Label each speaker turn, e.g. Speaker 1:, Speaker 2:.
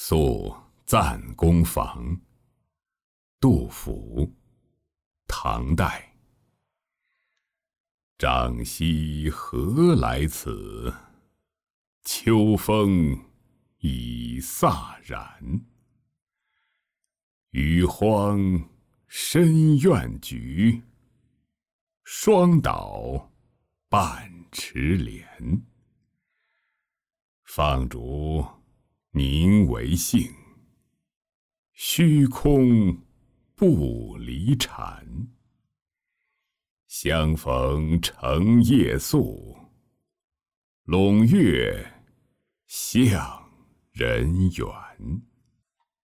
Speaker 1: 宿赞公房，杜甫，唐代。瘴兮何来此？秋风已飒然。余荒深院菊，霜倒半池莲。放逐宁为幸，虚空不离禅。相逢成夜宿，陇月向人远。